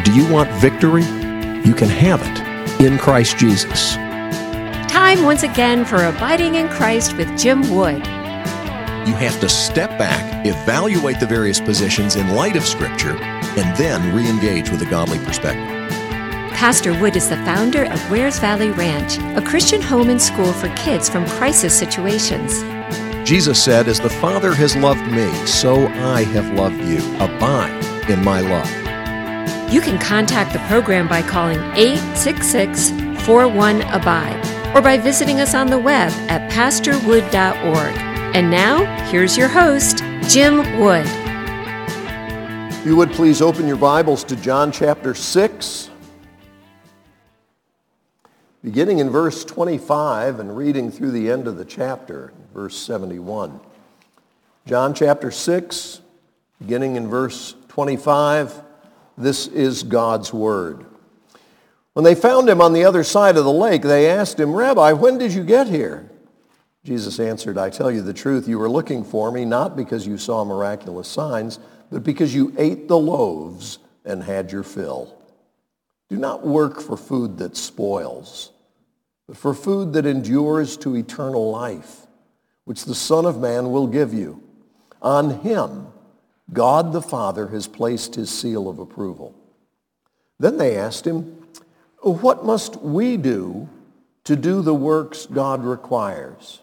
Do you want victory? You can have it in Christ Jesus. Time once again for Abiding in Christ with Jim Wood. You have to step back, evaluate the various positions in light of Scripture, and then re-engage with a godly perspective. Pastor Wood is the founder of Wares Valley Ranch, a Christian home and school for kids from crisis situations. Jesus said, "As the Father has loved me, so I have loved you. Abide in my love." You can contact the program by calling 866-41-ABIDE or by visiting us on the web at pastorwood.org. And now, here's your host, Jim Wood. If you would please open your Bibles to John chapter 6, beginning in verse 25 and reading through the end of the chapter, verse 71. John chapter 6, beginning in verse 25, this is God's word. When they found him on the other side of the lake, they asked him, "Rabbi, when did you get here?" Jesus answered, "I tell you the truth, you were looking for me not because you saw miraculous signs, but because you ate the loaves and had your fill. Do not work for food that spoils, but for food that endures to eternal life, which the Son of Man will give you. On him, God the Father has placed his seal of approval." Then they asked him, "What must we do to do the works God requires?"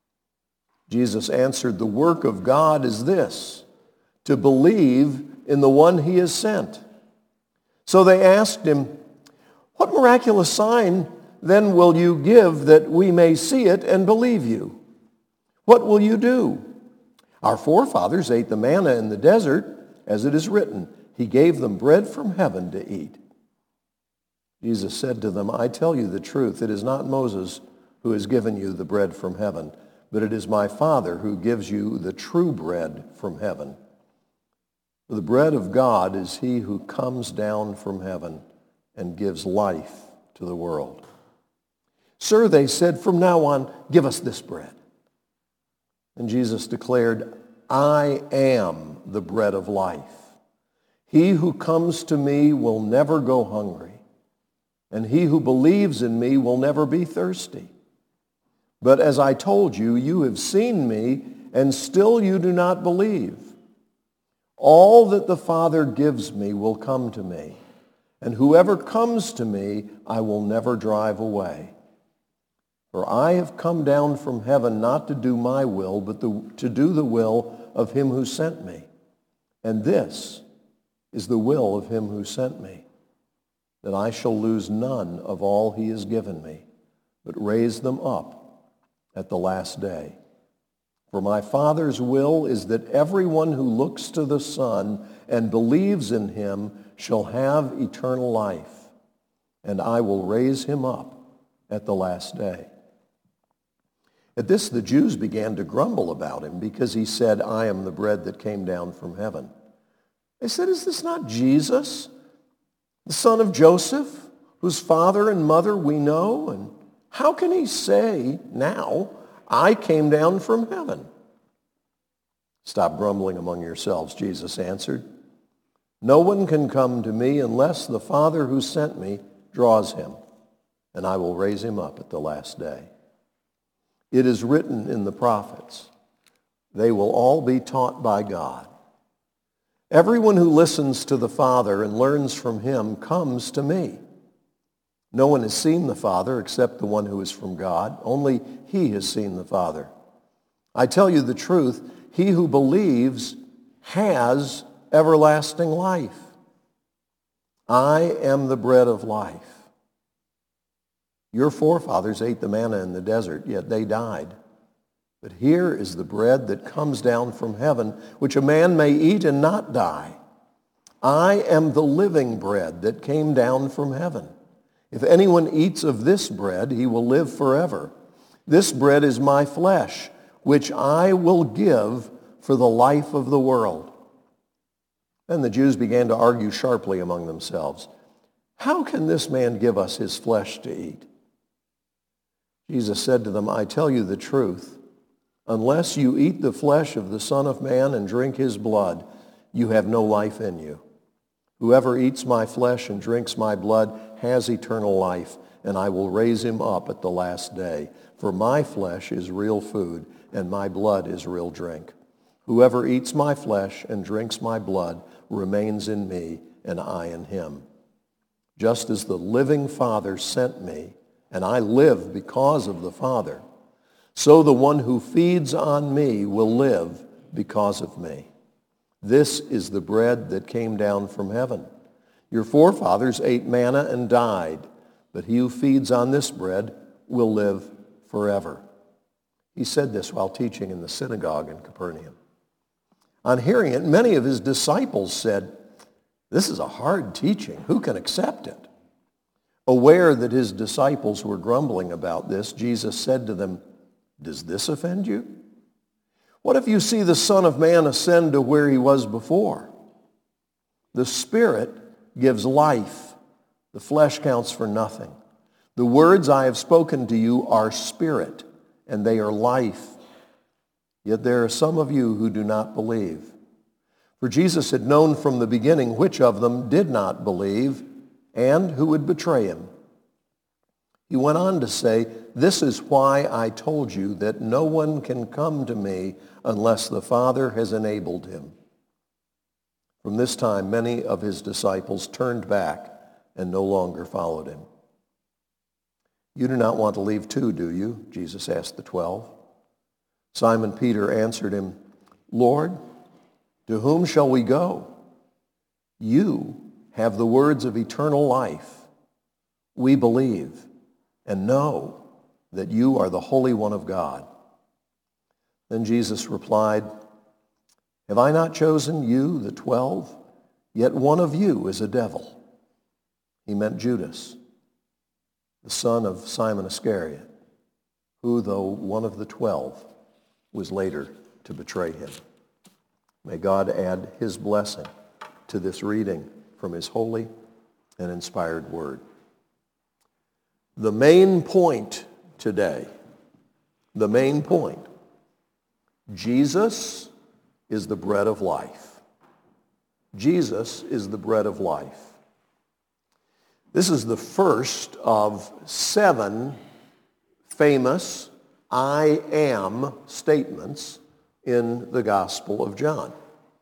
Jesus answered, "The work of God is this, to believe in the one he has sent." So they asked him, "What miraculous sign then will you give that we may see it and believe you? What will you do? Our forefathers ate the manna in the desert, as it is written, he gave them bread from heaven to eat." Jesus said to them, "I tell you the truth, it is not Moses who has given you the bread from heaven, but it is my Father who gives you the true bread from heaven. For the bread of God is he who comes down from heaven and gives life to the world." "Sir," they said, "from now on, give us this bread." And Jesus declared, "I am the bread of life. He who comes to me will never go hungry, and he who believes in me will never be thirsty. But as I told you, you have seen me, and still you do not believe. All that the Father gives me will come to me, and whoever comes to me I will never drive away. For I have come down from heaven not to do my will, but to do the will of him who sent me. And this is the will of him who sent me, that I shall lose none of all he has given me, but raise them up at the last day. For my Father's will is that everyone who looks to the Son and believes in him shall have eternal life, and I will raise him up at the last day." At this, the Jews began to grumble about him because he said, "I am the bread that came down from heaven." They said, "Is this not Jesus, the son of Joseph, whose father and mother we know? And how can he say now, 'I came down from heaven'?" "Stop grumbling among yourselves," Jesus answered. "No one can come to me unless the Father who sent me draws him, and I will raise him up at the last day. It is written in the prophets, they will all be taught by God. Everyone who listens to the Father and learns from him comes to me. No one has seen the Father except the one who is from God. Only he has seen the Father. I tell you the truth, he who believes has everlasting life. I am the bread of life. Your forefathers ate the manna in the desert, yet they died. But here is the bread that comes down from heaven, which a man may eat and not die. I am the living bread that came down from heaven. If anyone eats of this bread, he will live forever. This bread is my flesh, which I will give for the life of the world." Then the Jews began to argue sharply among themselves. "How can this man give us his flesh to eat?" Jesus said to them, I tell you the truth, unless you eat the flesh of the Son of Man and drink his blood, you have no life in you. Whoever eats my flesh and drinks my blood has eternal life, and I will raise him up at the last day. For my flesh is real food, and my blood is real drink. Whoever eats my flesh and drinks my blood remains in me, and I in him. Just as the living Father sent me, and I live because of the Father, so the one who feeds on me will live because of me. This is the bread that came down from heaven. Your forefathers ate manna and died, but he who feeds on this bread will live forever. He said this while teaching in the synagogue in Capernaum. On hearing it, many of his disciples said, "This is a hard teaching. Who can accept it?" Aware that his disciples were grumbling about this, Jesus said to them, "Does this offend you? What if you see the Son of Man ascend to where he was before? The Spirit gives life. The flesh counts for nothing. The words I have spoken to you are spirit, and they are life. Yet there are some of you who do not believe." For Jesus had known from the beginning which of them did not believe and who would betray him. He went on to say, "This is why I told you that no one can come to me unless the Father has enabled him." From this time, many of his disciples turned back and no longer followed him. "You do not want to leave too, do you?" Jesus asked the 12. Simon Peter answered him, "Lord, to whom shall we go? You have the words of eternal life. We believe and know that you are the Holy One of God." Then Jesus replied, "Have I not chosen you, the 12? Yet one of you is a devil." He meant Judas, the son of Simon Iscariot, who, though one of the 12, was later to betray him. May God add his blessing to this reading from his holy and inspired word. The main point today, the main point, Jesus is the bread of life. Jesus is the bread of life. This is the first of 7 famous I am statements in the Gospel of John.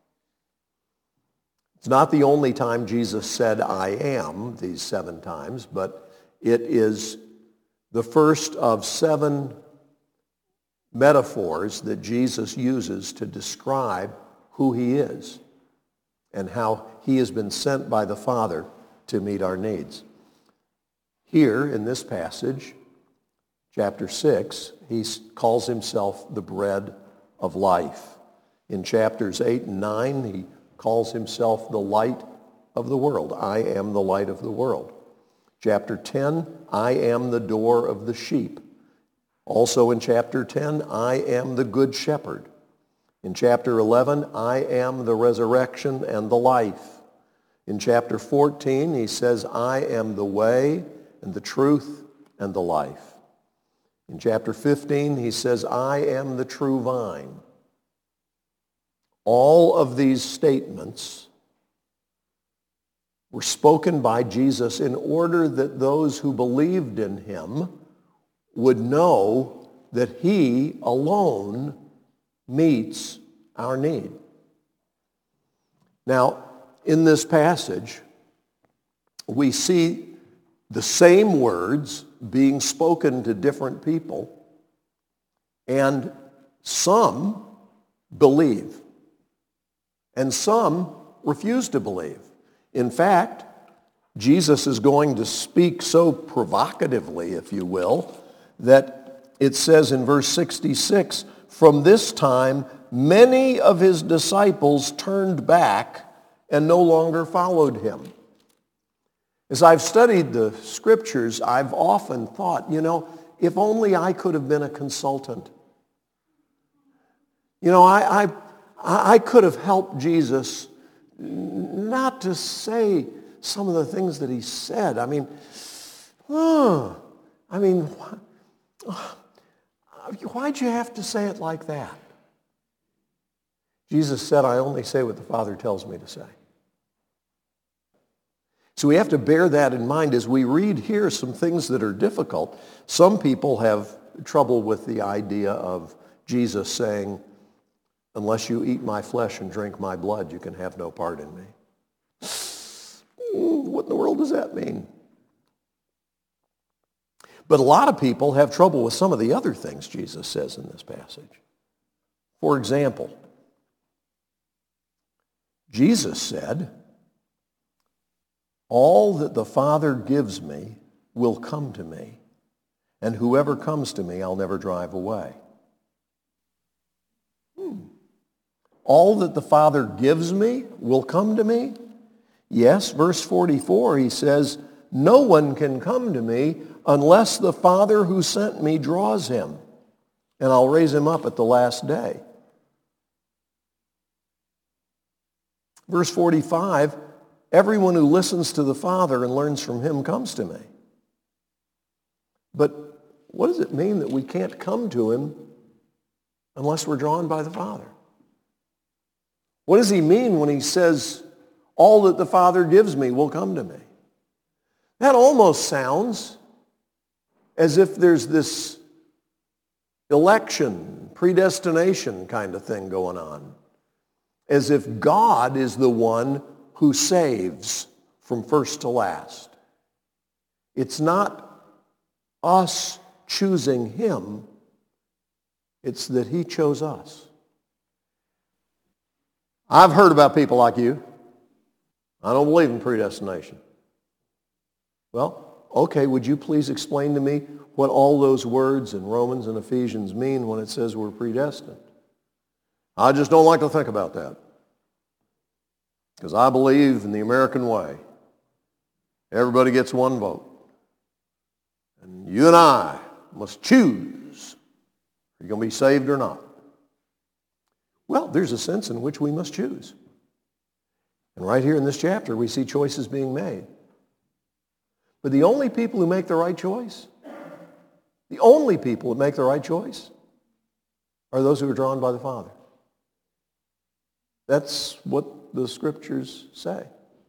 It's not the only time Jesus said I am these 7 times, but it is the first of 7 metaphors that Jesus uses to describe who he is and how he has been sent by the Father to meet our needs. Here in this passage, chapter 6, he calls himself the bread of life. In chapters 8 and 9, he calls himself the light of the world. I am the light of the world. Chapter 10, I am the door of the sheep. Also in chapter 10, I am the good shepherd. In chapter 11, I am the resurrection and the life. In chapter 14, he says, I am the way and the truth and the life. In chapter 15, he says, I am the true vine. All of these statements were spoken by Jesus in order that those who believed in him would know that he alone meets our need. Now, in this passage, we see the same words being spoken to different people, and some believe, and some refuse to believe. In fact, Jesus is going to speak so provocatively, if you will, that it says in verse 66, from this time, many of his disciples turned back and no longer followed him. As I've studied the scriptures, I've often thought, if only I could have been a consultant. I could have helped Jesus not to say some of the things that he said. Why'd you have to say it like that? Jesus said, I only say what the Father tells me to say. So we have to bear that in mind as we read here some things that are difficult. Some people have trouble with the idea of Jesus saying, unless you eat my flesh and drink my blood, you can have no part in me. What in the world does that mean? But a lot of people have trouble with some of the other things Jesus says in this passage. For example, Jesus said, all that the Father gives me will come to me, and whoever comes to me I'll never drive away. All that the Father gives me will come to me? Yes, verse 44, he says, no one can come to me unless the Father who sent me draws him, and I'll raise him up at the last day. Verse 45, everyone who listens to the Father and learns from him comes to me. But what does it mean that we can't come to him unless we're drawn by the Father? What does he mean when he says, all that the Father gives me will come to me? That almost sounds as if there's this election, predestination kind of thing going on. As if God is the one who saves from first to last. It's not us choosing him. It's that he chose us. I've heard about people like you. I don't believe in predestination. Well, okay, would you please explain to me what all those words in Romans and Ephesians mean when it says we're predestined? I just don't like to think about that. Because I believe in the American way. Everybody gets one vote. And you and I must choose. Are you going to be saved or not? Well, there's a sense in which we must choose. And right here in this chapter, we see choices being made. But the only people who make the right choice, the only people who make the right choice, are those who are drawn by the Father. That's what the Scriptures say.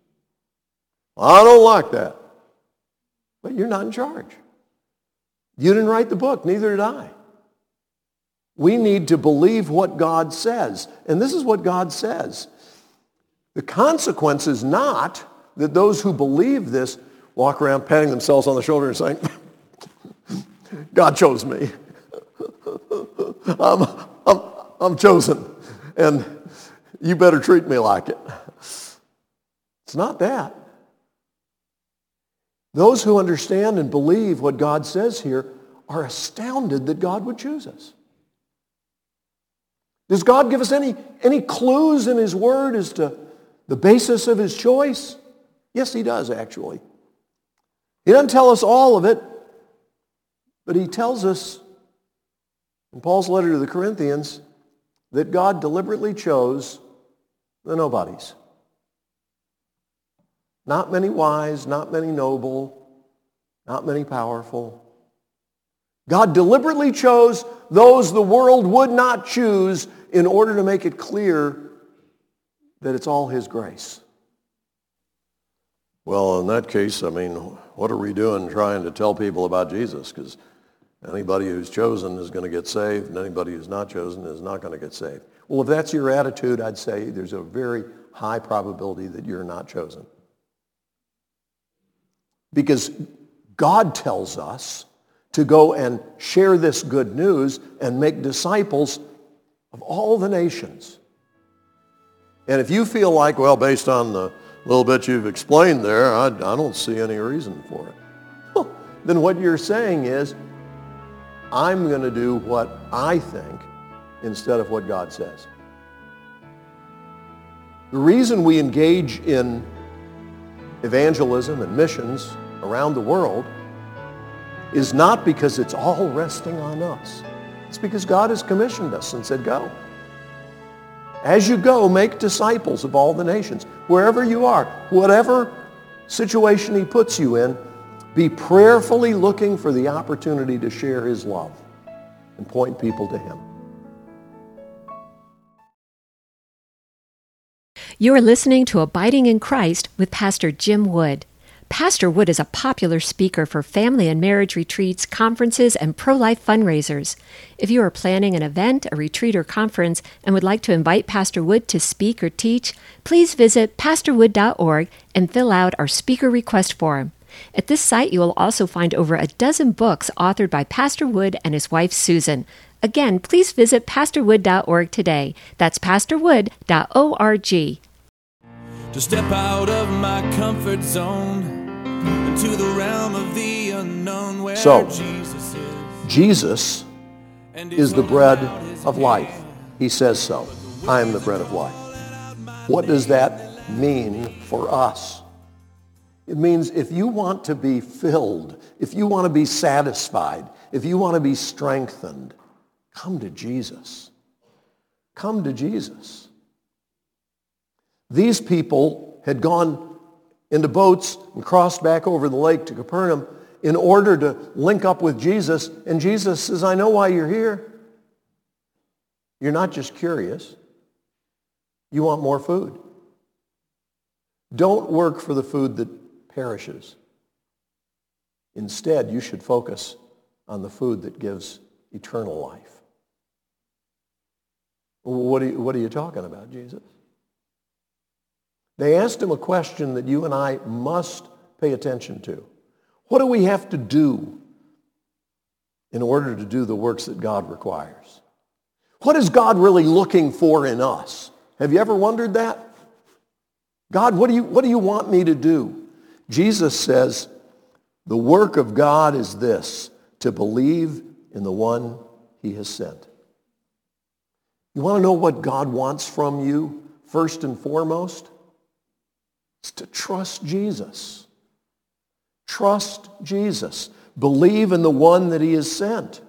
I don't like that. But you're not in charge. You didn't write the book, neither did I. We need to believe what God says. And this is what God says. The consequence is not that those who believe this walk around patting themselves on the shoulder and saying, God chose me. I'm chosen. And you better treat me like it. It's not that. Those who understand and believe what God says here are astounded that God would choose us. Does God give us any clues in his word as to the basis of his choice? Yes, he does, actually. He doesn't tell us all of it, but he tells us in Paul's letter to the Corinthians that God deliberately chose the nobodies. Not many wise, not many noble, not many powerful. God deliberately chose those the world would not choose in order to make it clear that it's all his grace. Well, in that case, I mean, what are we doing trying to tell people about Jesus? Because anybody who's chosen is going to get saved, and anybody who's not chosen is not going to get saved. Well, if that's your attitude, I'd say there's a very high probability that you're not chosen. Because God tells us to go and share this good news and make disciples of all the nations. And if you feel like, well, based on the little bit you've explained there, I don't see any reason for it. Well, then what you're saying is, I'm going to do what I think instead of what God says. The reason we engage in evangelism and missions around the world is not because it's all resting on us. It's because God has commissioned us and said, go. As you go, make disciples of all the nations. Wherever you are, whatever situation he puts you in, be prayerfully looking for the opportunity to share his love and point people to him. You are listening to Abiding in Christ with Pastor Jim Wood. Pastor Wood is a popular speaker for family and marriage retreats, conferences, and pro-life fundraisers. If you are planning an event, a retreat, or conference and would like to invite Pastor Wood to speak or teach, please visit pastorwood.org and fill out our speaker request form. At this site, you will also find over a dozen books authored by Pastor Wood and his wife, Susan. Again, please visit pastorwood.org today. That's pastorwood.org. To step out of my comfort zone into the realm of the unknown where Jesus is the bread of life. He says so. I am the bread of life. What does that mean for us? It means if you want to be filled, if you want to be satisfied, if you want to be strengthened, come to Jesus. Come to Jesus. These people had gone into boats and crossed back over the lake to Capernaum in order to link up with Jesus. And Jesus says, I know why you're here. You're not just curious. You want more food. Don't work for the food that perishes. Instead, you should focus on the food that gives eternal life. What are you talking about, Jesus? They asked him a question that you and I must pay attention to. What do we have to do in order to do the works that God requires? What is God really looking for in us? Have you ever wondered that? God, what do you want me to do? Jesus says, the work of God is this, to believe in the one he has sent. You want to know what God wants from you first and foremost? It's to trust Jesus. Trust Jesus. Believe in the one that he has sent.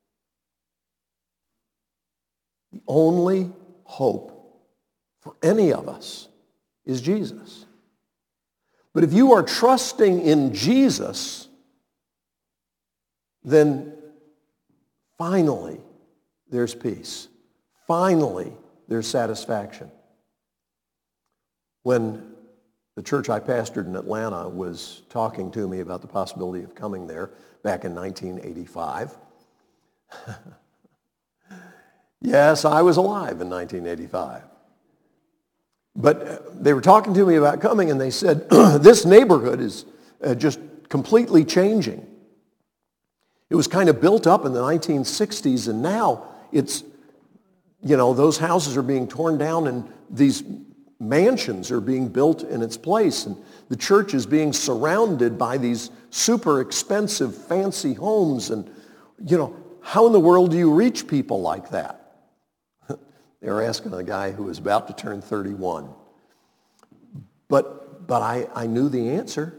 The only hope for any of us is Jesus. But if you are trusting in Jesus, then finally there's peace. Finally there's satisfaction. When the church I pastored in Atlanta was talking to me about the possibility of coming there back in 1985. Yes, I was alive in 1985. But they were talking to me about coming, and they said, this neighborhood is just completely changing. It was kind of built up in the 1960s, and now it's, those houses are being torn down, and these mansions are being built in its place, and the church is being surrounded by these super expensive, fancy homes, and, how in the world do you reach people like that? They were asking a guy who was about to turn 31. But I knew the answer.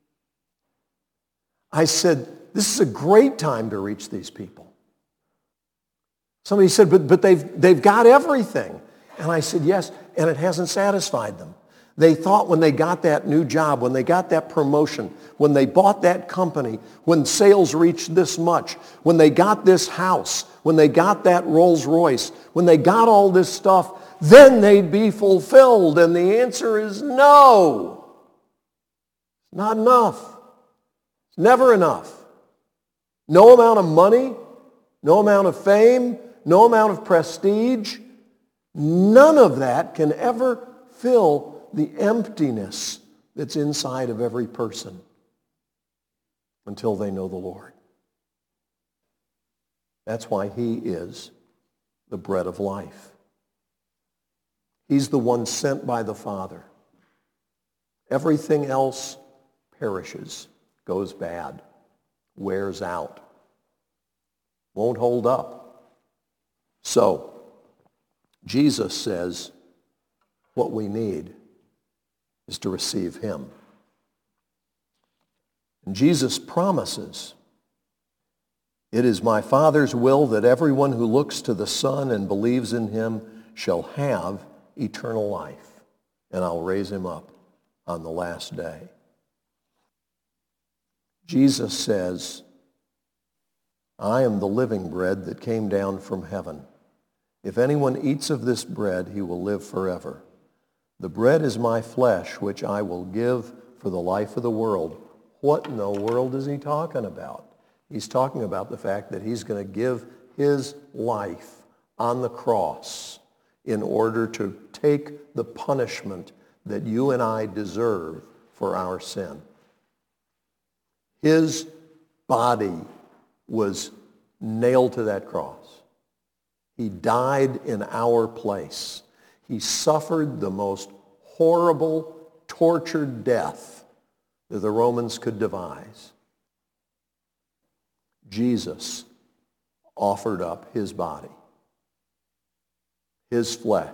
I said, this is a great time to reach these people. Somebody said, but they've got everything. And I said, yes, and it hasn't satisfied them. They thought when they got that new job, when they got that promotion, when they bought that company, when sales reached this much, when they got this house, when they got that Rolls Royce, when they got all this stuff, then they'd be fulfilled. And the answer is no. Not enough. It's never enough. No amount of money, no amount of fame, no amount of prestige, none of that can ever fill the emptiness that's inside of every person until they know the Lord. That's why he is the bread of life. He's the one sent by the Father. Everything else perishes, goes bad, wears out, won't hold up. So, Jesus says what we need is to receive him. And Jesus promises, it is my Father's will that everyone who looks to the Son and believes in him shall have eternal life, and I'll raise him up on the last day. Jesus says, I am the living bread that came down from heaven. If anyone eats of this bread, he will live forever. The bread is my flesh, which I will give for the life of the world. What in the world is he talking about? He's talking about the fact that he's going to give his life on the cross in order to take the punishment that you and I deserve for our sin. His body was nailed to that cross. He died in our place. He suffered the most horrible, tortured death that the Romans could devise. Jesus offered up his body, his flesh.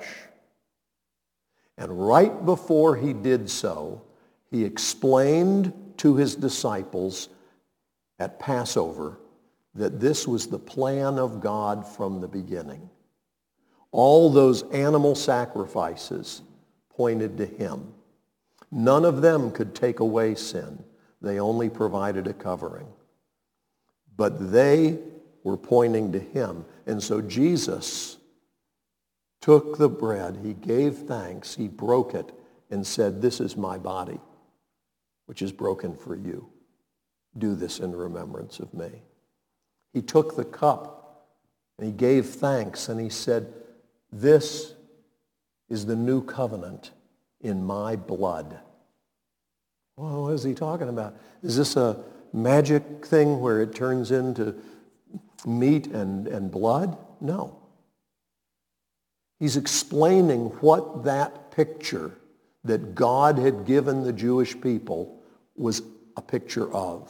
And right before he did so, he explained to his disciples at Passover that this was the plan of God from the beginning. All those animal sacrifices pointed to him. None of them could take away sin. They only provided a covering. But they were pointing to him. And so Jesus took the bread, he gave thanks, he broke it, and said, "This is my body, which is broken for you. Do this in remembrance of me." He took the cup, and he gave thanks, and he said, "This is the new covenant in my blood." Well, what is he talking about? Is this a magic thing where it turns into meat and blood? No. He's explaining what that picture that God had given the Jewish people was a picture of.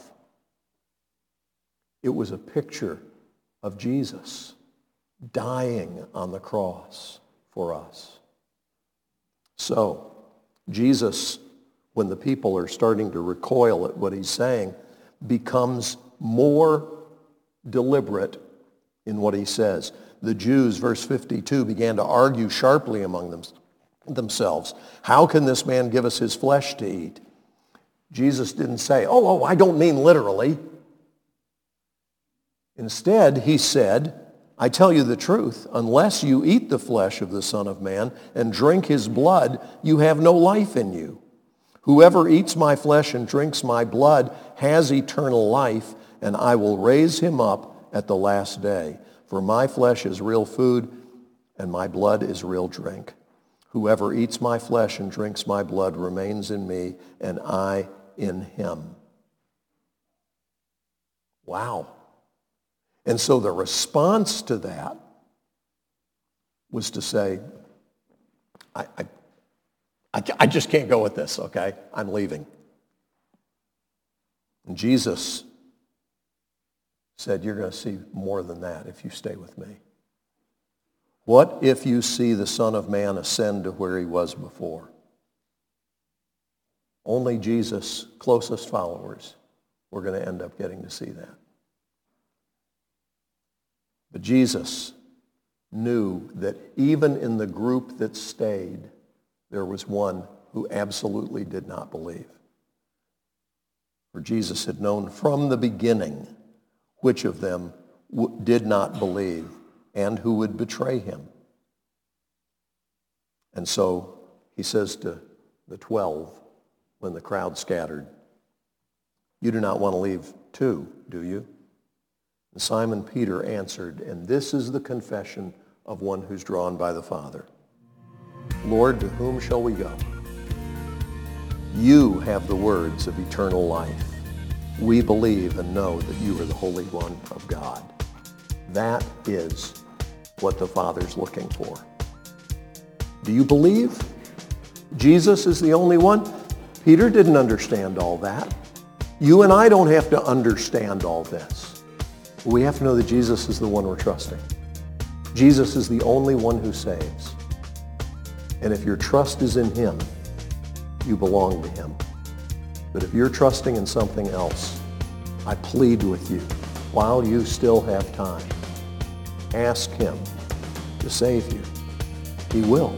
It was a picture of Jesus dying on the cross for us. So, Jesus, when the people are starting to recoil at what he's saying, becomes more deliberate in what he says. The Jews, verse 52, began to argue sharply among themselves. How can this man give us his flesh to eat? Jesus didn't say, oh, I don't mean literally. Instead, he said, I tell you the truth, unless you eat the flesh of the Son of Man and drink his blood, you have no life in you. Whoever eats my flesh and drinks my blood has eternal life, and I will raise him up at the last day. For my flesh is real food, and my blood is real drink. Whoever eats my flesh and drinks my blood remains in me, and I in him. Wow. And so the response to that was to say, I just can't go with this, okay? I'm leaving. And Jesus said, you're going to see more than that if you stay with me. What if you see the Son of Man ascend to where he was before? Only Jesus' closest followers were going to end up getting to see that. But Jesus knew that even in the group that stayed, there was one who absolutely did not believe. For Jesus had known from the beginning which of them did not believe and who would betray him. And so he says to the 12 when the crowd scattered, you do not want to leave too, do you? And Simon Peter answered, and this is the confession of one who's drawn by the Father. Lord, to whom shall we go? You have the words of eternal life. We believe and know that you are the Holy One of God. That is what the Father's looking for. Do you believe Jesus is the only one? Peter didn't understand all that. You and I don't have to understand all this. We have to know that Jesus is the one we're trusting. Jesus is the only one who saves. And if your trust is in him, you belong to him. But if you're trusting in something else, I plead with you, while you still have time, ask him to save you. He will.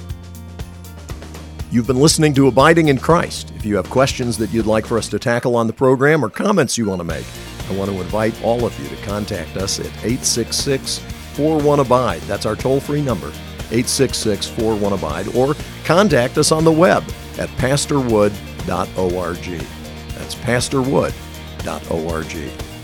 You've been listening to Abiding in Christ. If you have questions that you'd like for us to tackle on the program or comments you want to make, I want to invite all of you to contact us at 866-41-ABIDE. That's our toll-free number, 866-41-ABIDE, or contact us on the web at pastorwood.org. pastorwood.org. That's pastorwood.org.